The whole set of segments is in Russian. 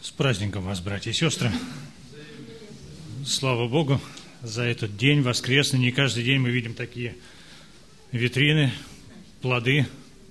С праздником вас, братья и сестры! Слава Богу за этот день воскресный. Не каждый день мы видим такие витрины, плоды.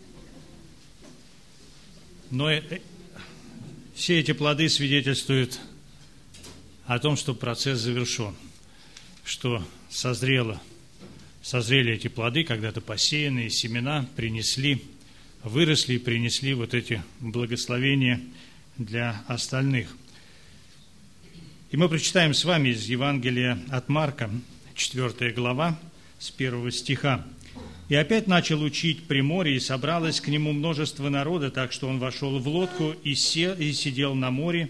Но все эти плоды свидетельствуют о том, что процесс завершен, что созрели эти плоды, когда-то посеянные семена, выросли и принесли вот эти благословения для остальных. И мы прочитаем с вами из Евангелия от Марка, 4 глава, с 1 стиха. «И опять начал учить при море, и собралось к нему множество народа, так что он вошел в лодку и сидел на море,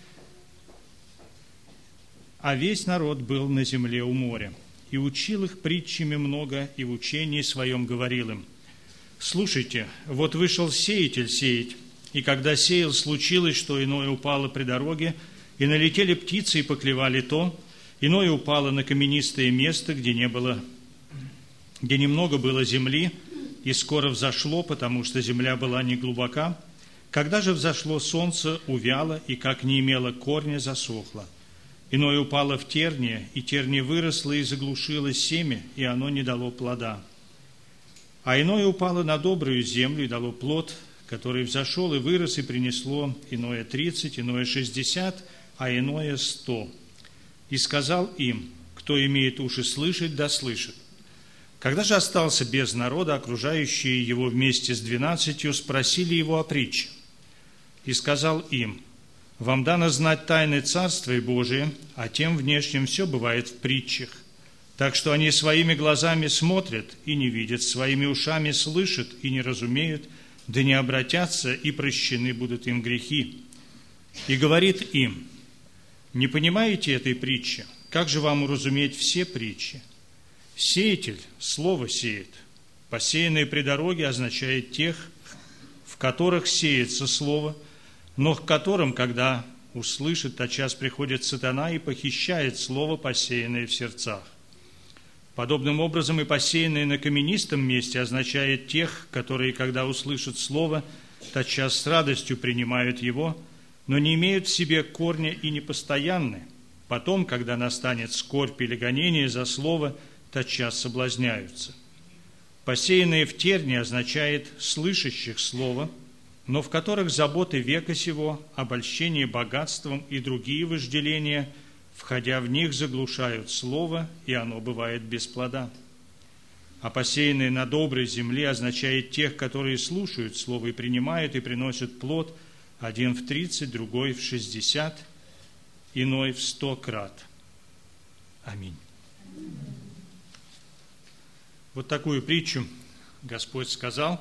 а весь народ был на земле у моря. И учил их притчами много, и в учении своем говорил им: слушайте, вот вышел сеятель сеять, и когда сеял, случилось, что иное упало при дороге, и налетели птицы и поклевали то, иное упало на каменистое место, где немного было земли, и скоро взошло, потому что земля была не глубока. Когда же взошло солнце, увяло, и как не имело корня, засохло. Иное упало в терние, и терние выросло и заглушило семя, и оно не дало плода. А иное упало на добрую землю и дало плод, который взошел и вырос, и принесло иное 30, иное 60, а иное 100. И сказал им: кто имеет уши слышать, да слышит. Когда же остался без народа, окружающие его вместе с 12 спросили его о притче. И сказал им: вам дано знать тайны Царствия Божия, а тем внешним все бывает в притчах. Так что они своими глазами смотрят и не видят, своими ушами слышат и не разумеют, да не обратятся, и прощены будут им грехи. И говорит им: не понимаете этой притчи? Как же вам уразуметь все притчи? Сеятель слово сеет. Посеянное при дороге означает тех, в которых сеется слово, но к которым, когда услышит, тотчас приходит сатана и похищает слово, посеянное в сердцах. Подобным образом и посеянное на каменистом месте означает тех, которые, когда услышат слово, тотчас с радостью принимают его, но не имеют в себе корня и непостоянны. Потом, когда настанет скорбь или гонение за слово, тотчас соблазняются. Посеянное в тернии означает слышащих слово, но в которых заботы века сего, обольщение богатством и другие вожделения, входя в них, заглушают слово, и оно бывает без плода. А посеянное на доброй земле означает тех, которые слушают слово и принимают, и приносят плод, один в 30, другой в 60, иной в 100 крат. Аминь. Вот такую притчу Господь сказал.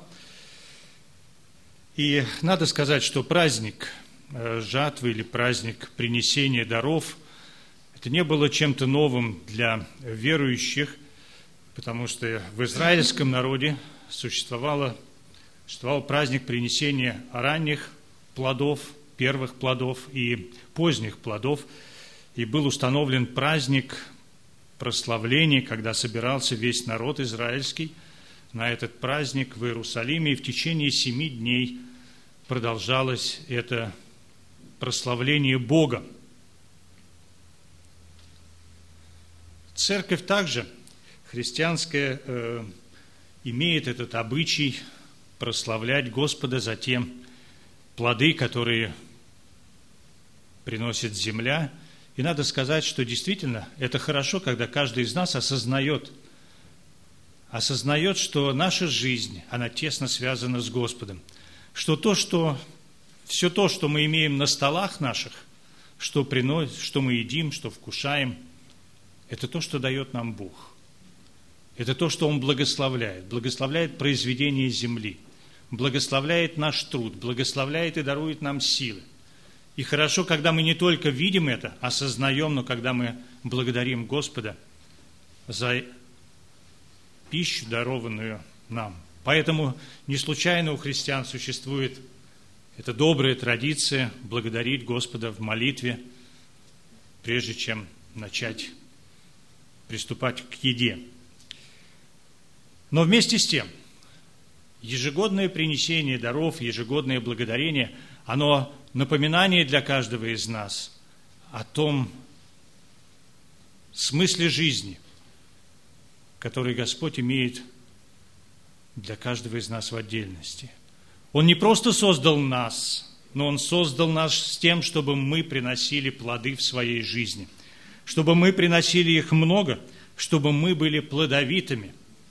И надо сказать, что праздник жатвы или праздник принесения даров – это не было чем-то новым для верующих, потому что в израильском народе существовал праздник принесения ранних плодов, первых плодов и поздних плодов, и был установлен праздник прославления, когда собирался весь народ израильский на этот праздник в Иерусалиме, и в течение 7 дней продолжалось это прославление Бога. Церковь также, христианская, имеет этот обычай прославлять Господа за те плоды, которые приносит земля. И надо сказать, что действительно это хорошо, когда каждый из нас осознает, что наша жизнь, она тесно связана с Господом. Что все то, что мы имеем на столах наших, что мы едим, что вкушаем, это то, что дает нам Бог. Это то, что Он благословляет произведение земли, благословляет наш труд, благословляет и дарует нам силы. И хорошо, когда мы не только видим это, осознаем, но когда мы благодарим Господа за пищу, дарованную нам. Поэтому не случайно у христиан существует эта добрая традиция благодарить Господа в молитве, прежде чем начать приступать к еде. Но вместе с тем, ежегодное принесение даров, ежегодное благодарение, оно напоминание для каждого из нас о том смысле жизни, который Господь имеет для каждого из нас в отдельности. Он не просто создал нас, но Он создал нас с тем, чтобы мы приносили плоды в своей жизни, чтобы мы приносили их много, чтобы мы были плодовитыми.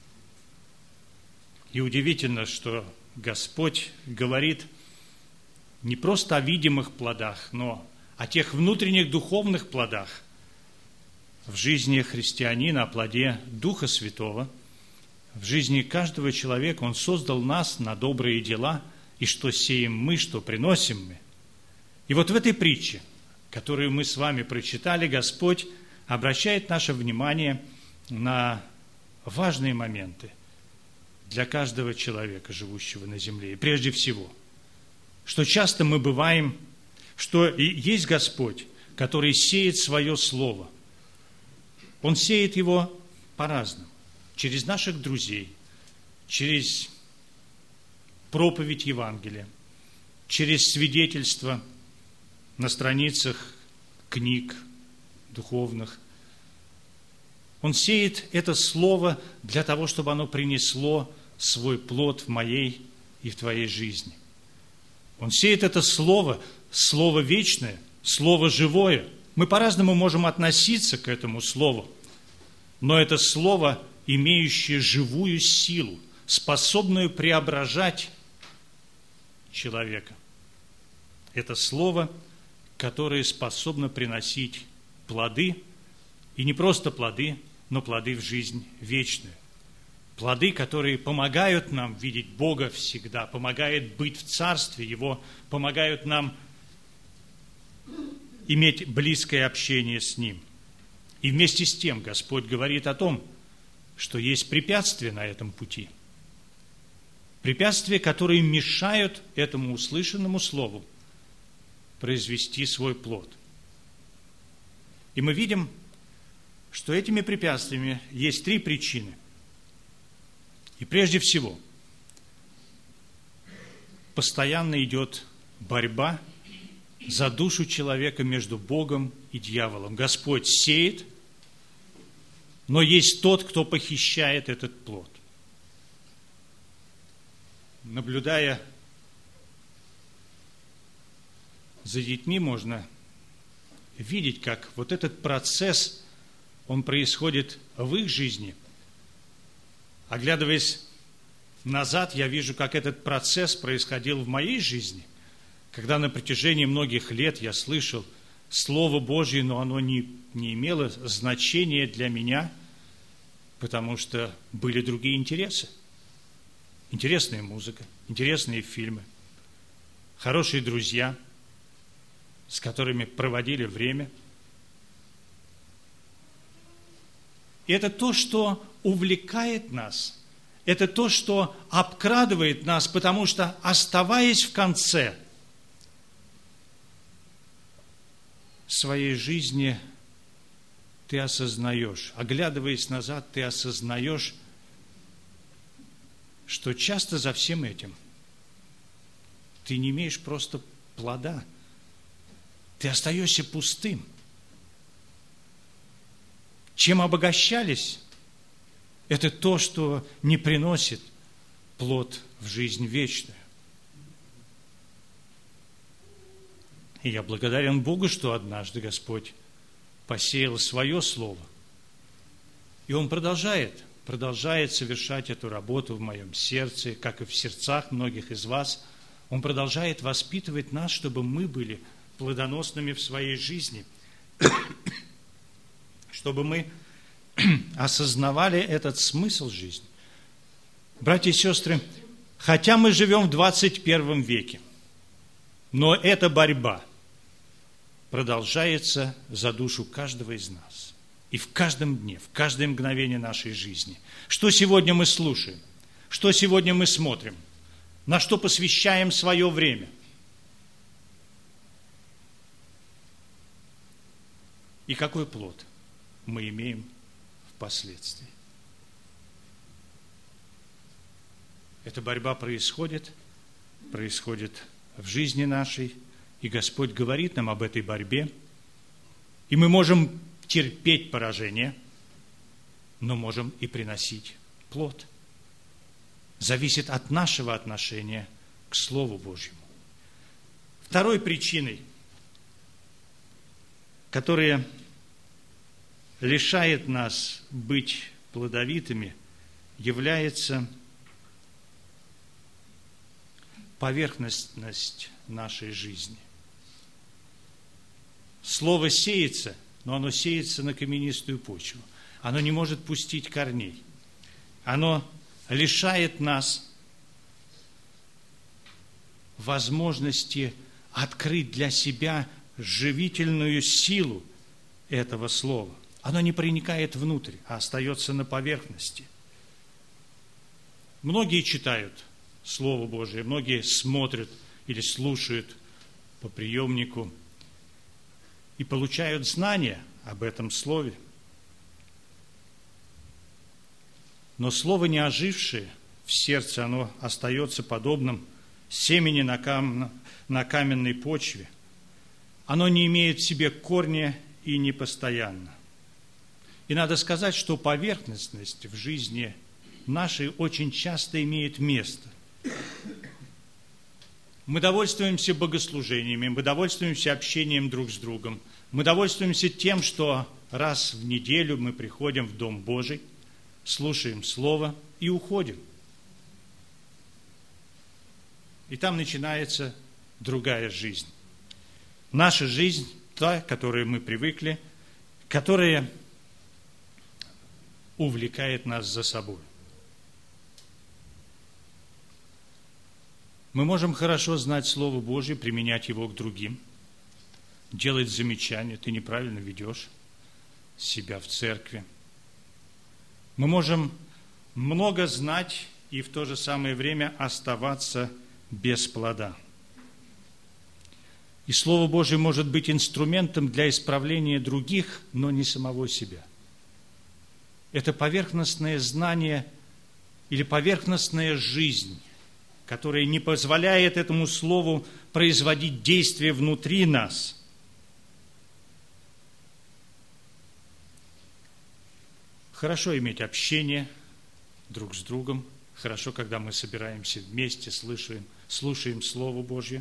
И удивительно, что Господь говорит не просто о видимых плодах, но о тех внутренних духовных плодах в жизни христианина, о плоде Духа Святого. В жизни каждого человека Он создал нас на добрые дела, и что сеем мы, что приносим мы. И вот в этой притче, которую мы с вами прочитали, Господь обращает наше внимание на важные моменты для каждого человека, живущего на земле. И прежде всего, что часто мы бываем, что и есть Господь, который сеет свое слово. Он сеет его по-разному. Через наших друзей, через проповедь Евангелия, через свидетельства на страницах книг духовных. Он сеет это слово для того, чтобы оно принесло свой плод в моей и в твоей жизни. Он сеет это слово, слово вечное, слово живое. Мы по-разному можем относиться к этому слову, но это слово, имеющее живую силу, способную преображать человека. Это слово, которое способно приносить плоды, и не просто плоды, но плоды в жизнь вечную. Плоды, которые помогают нам видеть Бога всегда, помогают быть в Царстве Его, помогают нам иметь близкое общение с Ним. И вместе с тем Господь говорит о том, что есть препятствия на этом пути. Препятствия, которые мешают этому услышанному слову произвести свой плод. И мы видим, что этими препятствиями есть три причины. И прежде всего, постоянно идет борьба за душу человека между Богом и дьяволом. Господь сеет, но есть тот, кто похищает этот плод. Наблюдая за детьми, можно видеть, как вот этот процесс, он происходит в их жизни. Оглядываясь назад, я вижу, как этот процесс происходил в моей жизни, когда на протяжении многих лет я слышал Слово Божье, но оно не имело значения для меня, потому что были другие интересы. Интересная музыка, интересные фильмы, хорошие друзья, с которыми проводили время. И это то, что увлекает нас, это то, что обкрадывает нас, потому что, оставаясь в конце своей жизни, ты осознаешь, оглядываясь назад, ты осознаешь, что часто за всем этим ты не имеешь просто плода, ты остаешься пустым. Чем обогащались, это то, что не приносит плод в жизнь вечную. И я благодарен Богу, что однажды Господь посеял свое слово. И Он продолжает совершать эту работу в моем сердце, как и в сердцах многих из вас. Он продолжает воспитывать нас, чтобы мы были плодоносными в своей жизни, чтобы мы осознавали этот смысл жизни. Братья и сестры, хотя мы живем в 21 веке, но эта борьба продолжается за душу каждого из нас. И в каждом дне, в каждое мгновение нашей жизни. Что сегодня мы слушаем? Что сегодня мы смотрим? На что посвящаем свое время? И какой плод мы имеем впоследствии? Эта борьба происходит в жизни нашей, И Господь говорит нам об этой борьбе. И мы можем терпеть поражение, но можем и приносить плод. Зависит от нашего отношения к Слову Божьему. Второй причиной, которая лишает нас быть плодовитыми, является поверхностность нашей жизни. Слово сеется, но оно сеется на каменистую почву. Оно не может пустить корней. Оно лишает нас возможности открыть для себя живительную силу этого слова. Оно не проникает внутрь, а остается на поверхности. Многие читают Слово Божие, многие смотрят или слушают по приемнику и получают знания об этом Слове. Но Слово, не ожившее в сердце, оно остается подобным семени на каменной почве. Оно не имеет в себе корня и непостоянно. И надо сказать, что поверхностность в жизни нашей очень часто имеет место. Мы довольствуемся богослужениями, мы довольствуемся общением друг с другом, мы довольствуемся тем, что раз в неделю мы приходим в Дом Божий, слушаем Слово и уходим. И там начинается другая жизнь. Наша жизнь, та, к которой мы привыкли, которая увлекает нас за собой. Мы можем хорошо знать Слово Божье, применять его к другим, делать замечания: ты неправильно ведешь себя в церкви. Мы можем много знать и в то же самое время оставаться без плода. И Слово Божие может быть инструментом для исправления других, но не самого себя. Это поверхностное знание или поверхностная жизнь, которая не позволяет этому Слову производить действие внутри нас. Хорошо иметь общение друг с другом, хорошо, когда мы собираемся вместе, слушаем Слово Божье.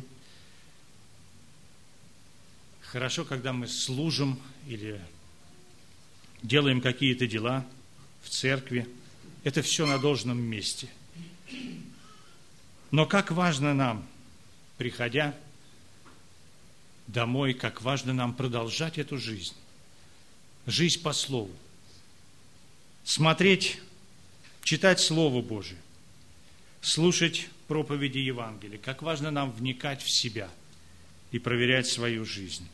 Хорошо, когда мы служим или делаем какие-то дела в церкви. Это все на должном месте. Но как важно нам, приходя домой, как важно нам продолжать эту жизнь. Жизнь по Слову. Смотреть, читать Слово Божие, слушать проповеди Евангелия. Как важно нам вникать в себя и проверять свою жизнь.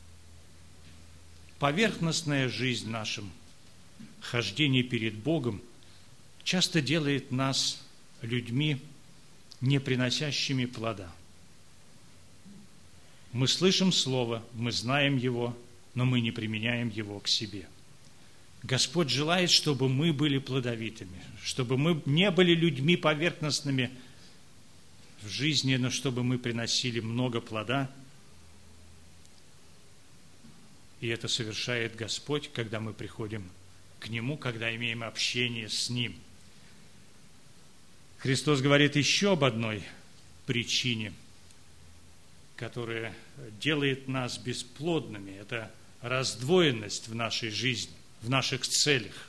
Поверхностная жизнь в нашем хождении перед Богом часто делает нас людьми, не приносящими плода. Мы слышим Слово, мы знаем его, но мы не применяем его к себе. Господь желает, чтобы мы были плодовитыми, чтобы мы не были людьми поверхностными в жизни, но чтобы мы приносили много плода. И это совершает Господь, когда мы приходим к Нему, когда имеем общение с Ним. Христос говорит еще об одной причине, которая делает нас бесплодными. Это раздвоенность в нашей жизни, в наших целях.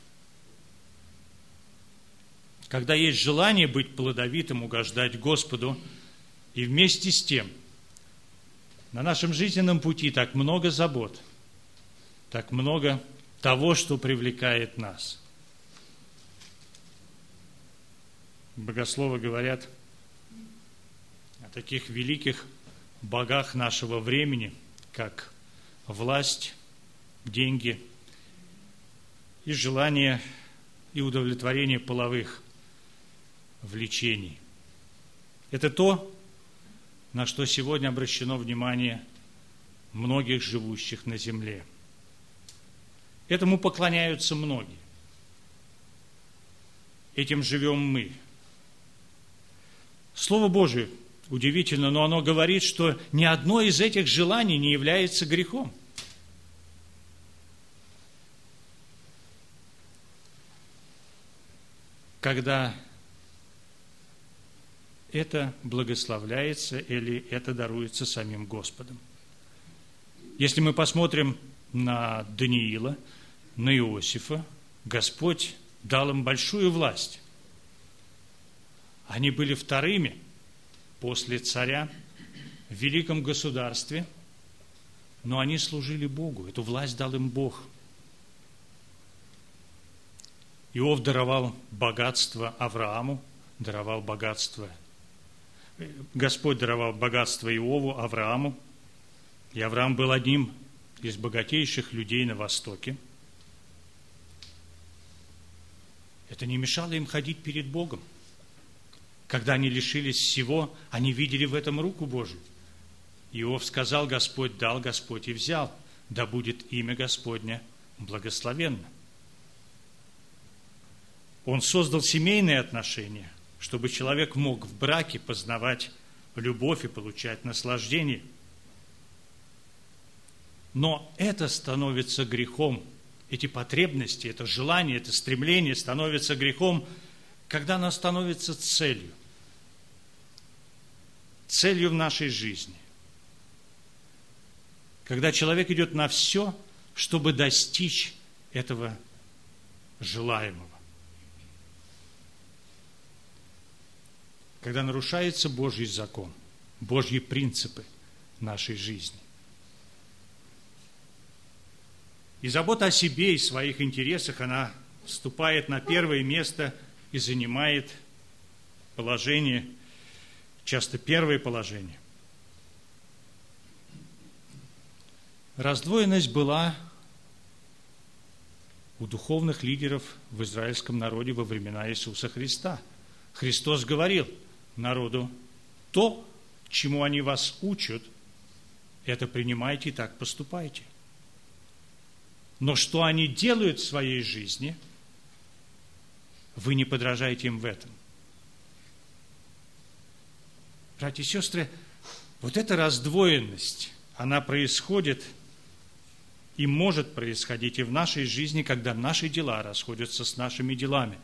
Когда есть желание быть плодовитым, угождать Господу, и вместе с тем на нашем жизненном пути так много забот, так много того, что привлекает нас. Богословы говорят о таких великих богах нашего времени, как власть, деньги и желание и удовлетворение половых влечений. Это то, на что сегодня обращено внимание многих живущих на земле. Этому поклоняются многие. Этим живем мы. Слово Божие удивительно, но оно говорит, что ни одно из этих желаний не является грехом. Когда это благословляется или это даруется самим Господом. Если мы посмотрим на Даниила, на Иосифа, Господь дал им большую власть. Они были вторыми после царя в великом государстве, но они служили Богу. Эту власть дал им Бог. Иов даровал богатство Аврааму, даровал богатство. Господь даровал богатство Иову, Аврааму. И Авраам был одним из богатейших людей на Востоке. Это не мешало им ходить перед Богом. Когда они лишились всего, они видели в этом руку Божию. Иов сказал: Господь дал, Господь и взял. Да будет имя Господне благословенно. Он создал семейные отношения, чтобы человек мог в браке познавать любовь и получать наслаждение. Но это становится грехом. Эти потребности, это желание, это стремление становится грехом, когда оно становится целью. Целью в нашей жизни. Когда человек идет на все, чтобы достичь этого желаемого. Когда нарушается Божий закон, Божьи принципы нашей жизни. И забота о себе и своих интересах, она вступает на первое место и занимает положение, часто первое положение. Раздвоенность была у духовных лидеров в израильском народе во времена Иисуса Христа. Христос говорил народу: то, чему они вас учат, это принимайте и так поступайте. Но что они делают в своей жизни, вы не подражайте им в этом. Братья и сестры, вот эта раздвоенность, она происходит и может происходить и в нашей жизни, когда наши дела расходятся с нашими делами.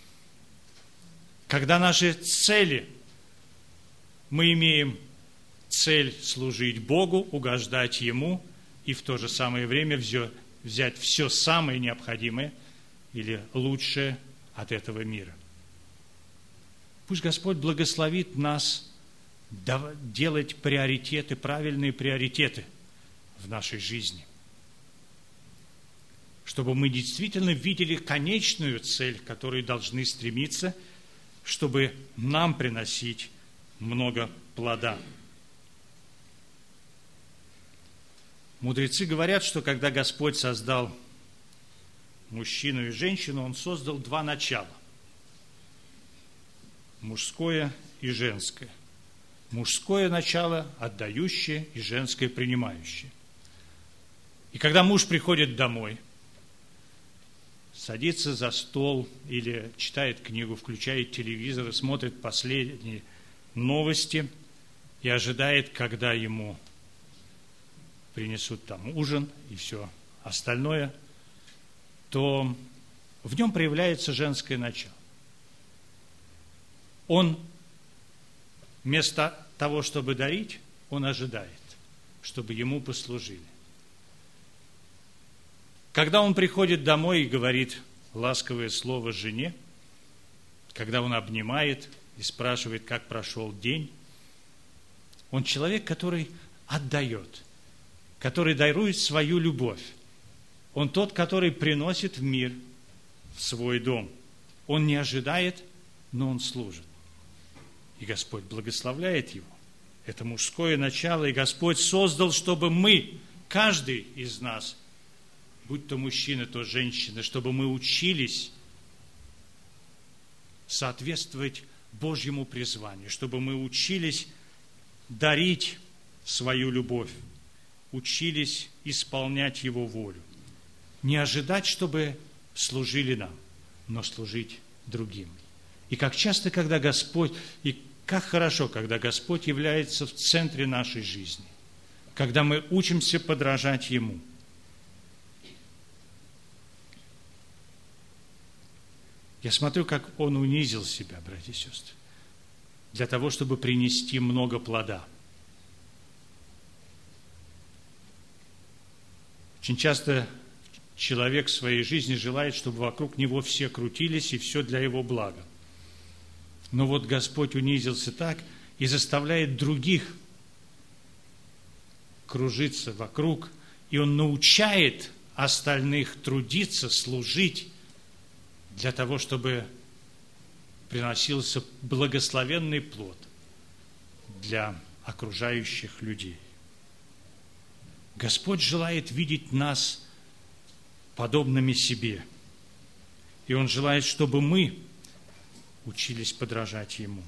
Когда наши цели, мы имеем цель служить Богу, угождать Ему и в то же самое время взять все самое необходимое или лучшее от этого мира. Пусть Господь благословит нас делать приоритеты, правильные приоритеты в нашей жизни, чтобы мы действительно видели конечную цель, к которой должны стремиться, чтобы нам приносить много плода. Мудрецы говорят, что когда Господь создал мужчину и женщину, Он создал два начала – мужское и женское. Мужское начало отдающее и женское принимающее. И когда муж приходит домой, садится за стол или читает книгу, включает телевизор и смотрит последние новости и ожидает, когда ему принесут там ужин и все остальное, то в нем проявляется женское начало. Он вместо того, чтобы дарить, он ожидает, чтобы ему послужили. Когда он приходит домой и говорит ласковое слово жене, когда он обнимает и спрашивает, как прошел день, он человек, который отдает, который дарует свою любовь. Он тот, который приносит в мир, в свой дом. Он не ожидает, но он служит. И Господь благословляет его. Это мужское начало, и Господь создал, чтобы мы, каждый из нас, будь то мужчина, то женщина, чтобы мы учились соответствовать Божьему призванию, чтобы мы учились дарить свою любовь, учились исполнять Его волю. Не ожидать, чтобы служили нам, но служить другим. И как часто, когда Господь, и Как хорошо, когда Господь является в центре нашей жизни, когда мы учимся подражать Ему. Я смотрю, как Он унизил себя, братья и сестры, для того, чтобы принести много плода. Очень часто человек в своей жизни желает, чтобы вокруг него все крутились, и все для его блага. Но вот Господь унизился так и заставляет других кружиться вокруг, и Он научает остальных трудиться, служить, для того, чтобы приносился благословенный плод для окружающих людей. Господь желает видеть нас подобными себе. И Он желает, чтобы мы учились подражать Ему.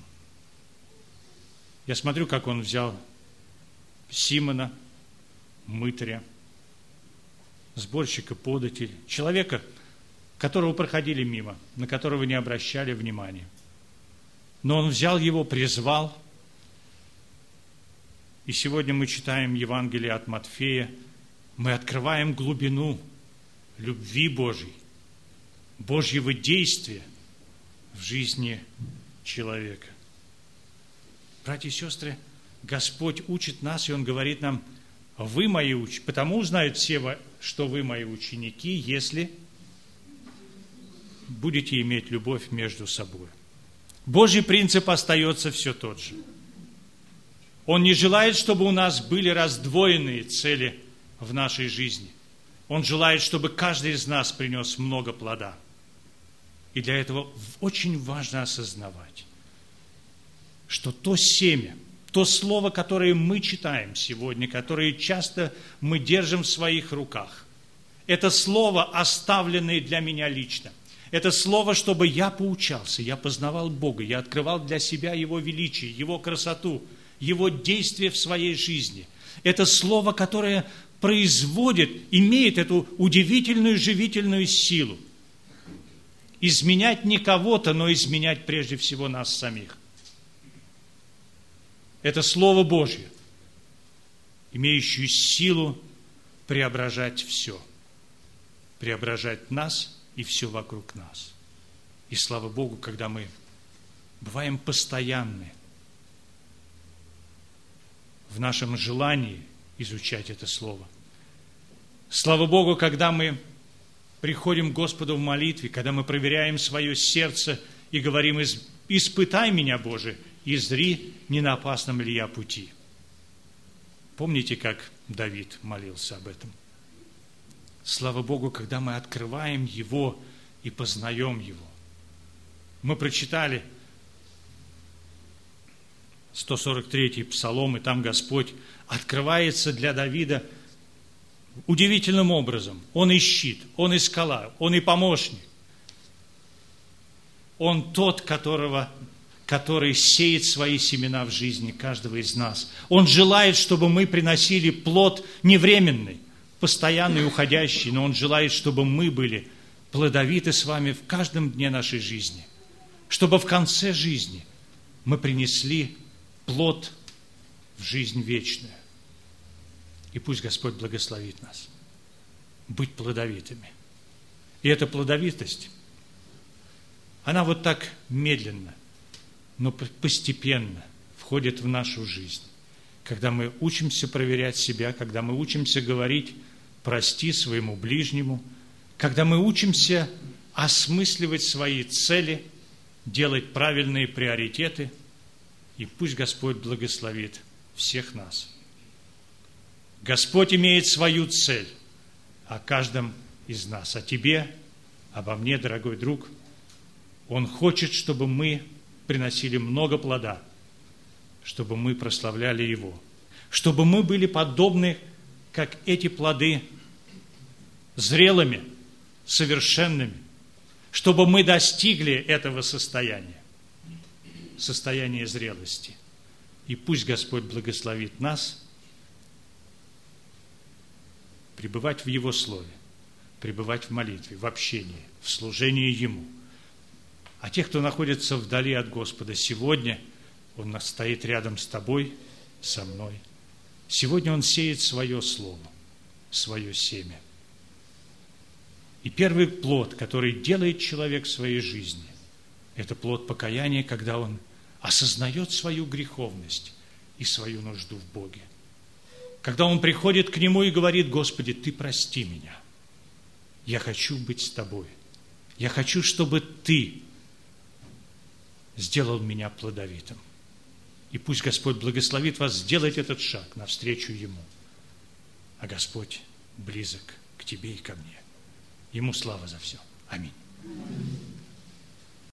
Я смотрю, как Он взял Симона, мытаря, сборщика податей, человека, которого проходили мимо, на которого не обращали внимания. Но Он взял его, призвал. И сегодня мы читаем Евангелие от Матфея, мы открываем глубину любви Божьей, Божьего действия в жизни человека. Братья и сестры, Господь учит нас, и Он говорит нам: вы мои ученики, потому узнают все, что вы мои ученики, если будете иметь любовь между собой. Божий принцип остается все тот же. Он не желает, чтобы у нас были раздвоенные цели в нашей жизни. Он желает, чтобы каждый из нас принес много плода. И для этого очень важно осознавать, что то семя, то слово, которое мы читаем сегодня, которое часто мы держим в своих руках, это слово, оставленное для меня лично. Это слово, чтобы я поучался, я познавал Бога, я открывал для себя Его величие, Его красоту, Его действие в своей жизни. Это слово, которое производит, имеет эту удивительную живительную силу. Изменять не кого-то, но изменять прежде всего нас самих. Это Слово Божье, имеющее силу преображать все. Преображать нас и все вокруг нас. И слава Богу, когда мы бываем постоянны в нашем желании изучать это Слово. Слава Богу, когда мы приходим к Господу в молитве, когда мы проверяем свое сердце и говорим: «Испытай меня, Боже, и зри, не на опасном ли я пути». Помните, как Давид молился об этом? Слава Богу, когда мы открываем Его и познаем Его. Мы прочитали 143-й Псалом, и там Господь открывается для Давида удивительным образом. Он и щит, Он и скала, Он и помощник. Он тот, который сеет свои семена в жизни каждого из нас. Он желает, чтобы мы приносили плод не временный, постоянный, уходящий, но Он желает, чтобы мы были плодовиты с вами в каждом дне нашей жизни. Чтобы в конце жизни мы принесли плод в жизнь вечную. И пусть Господь благословит нас быть плодовитыми. И эта плодовитость, она вот так медленно, но постепенно входит в нашу жизнь. Когда мы учимся проверять себя, когда мы учимся говорить «прости» своему ближнему, когда мы учимся осмысливать свои цели, делать правильные приоритеты, и пусть Господь благословит всех нас. Господь имеет свою цель о каждом из нас, о тебе, обо мне, дорогой друг. Он хочет, чтобы мы приносили много плода, чтобы мы прославляли Его, чтобы мы были подобны, как эти плоды, зрелыми, совершенными, чтобы мы достигли этого состояния зрелости. И пусть Господь благословит нас пребывать в Его Слове, пребывать в молитве, в общении, в служении Ему. А тех, кто находится вдали от Господа сегодня, Он стоит рядом с тобой, со мной. Сегодня Он сеет свое слово, свое семя. И первый плод, который делает человек в своей жизни, это плод покаяния, когда он осознает свою греховность и свою нужду в Боге. Когда он приходит к Нему и говорит: Господи, Ты прости меня. Я хочу быть с Тобой. Я хочу, чтобы Ты сделал меня плодовитым. И пусть Господь благословит вас сделать этот шаг навстречу Ему. А Господь близок к тебе и ко мне. Ему слава за все. Аминь.